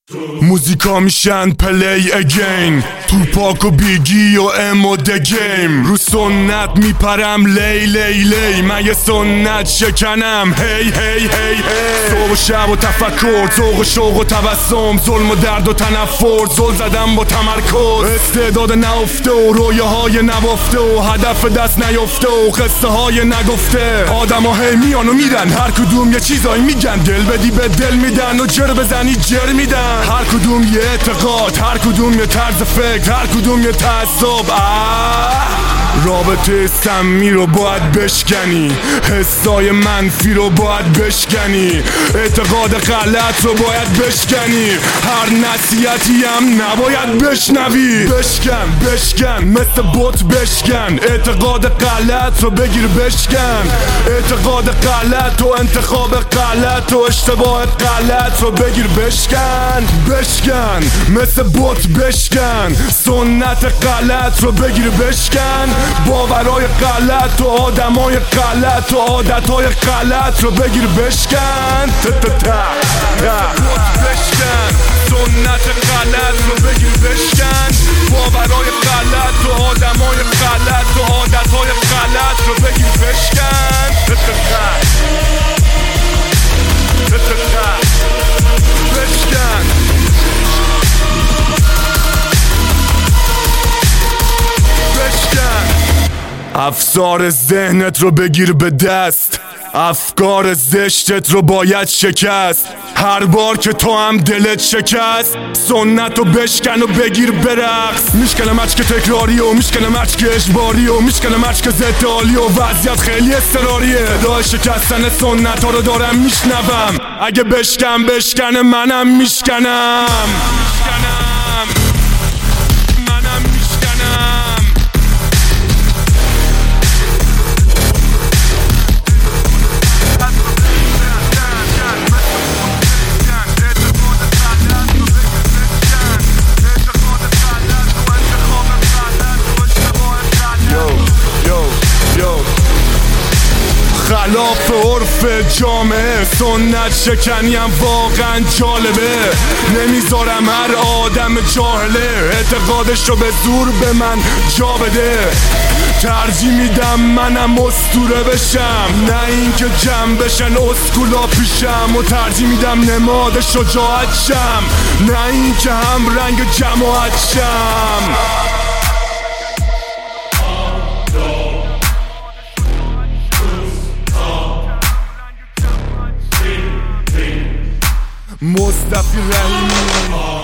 موزیکا میشن پلی اگین، توپاک و بیگی و ام و دگیم. رو سنت میپرم لی لی لی، من یه سنت شکنم هی هی هی هی. صبح و شب و تفکر، ذوق و شوق و تبسم، ظلم و درد و تنفر، زل زدم با تمرکز. استعداد نهفته و رویاهای نبافته و هدف دست نیفته و قصه های نگفته. آدم ها هی میان و میرن، هر کدوم یه چیزایی میگن، دل بدی به دل میدن و جر بزنی جر میدن. هر کدوم یه اعتقاد، هر کدوم یه طرز فکر، هر کدوم یه تعصب. رابطه سمی رو باید بشکنی، حسای منفی رو باید بشکنی، اعتقاد غلط رو باید بشکنی، هر نصیحتی هم نباید بشنوی. بشکن بشکن مثل بوت بشکن، اعتقاد غلط رو بگیر بشکن، اعتقاد غلط و انتخاب غلط و اشتباه غلط رو بگیر بشکن. بشکن مثل بوت بشکن، سنت غلط رو بگیر بشکن، باورای غلط و آدمای غلط و عادتهای غلط رو بگیر بشکن. بشکن سنت غلط رو بگیر بشکن، باورای غلط و آدمای غلط و عادتهای غلط رو بگیر بشکن. بشکن افسار ذهنت رو بگیر به دست، افکار زشتت رو باید شکست. هر بار که تو هم دلت شکست، سنت رو بشکن و بگیر برقص. میشکنه مچک تکراری و میشکنه مچک اجباری و میشکنه مچک ضد عالی و وضعیت خیلی اضطراریه. صدای شکستن سنت ها رو دارم میشنوم، اگه بشکنه منم میشکنم. خلاف عرف جامعه، سنت شکنی هم واقعا جالبه. نمیذارم هر آدم جاهله اعتقادش رو به زور به من جا بده. ترجیح میدم منم اسطوره بشم، نه اینکه جمع بشن اسکولا پیشم. و ترجیح میدم نماد شجاعت شم، نه اینکه هم رنگ جماعت شم. مصطفی رحیمی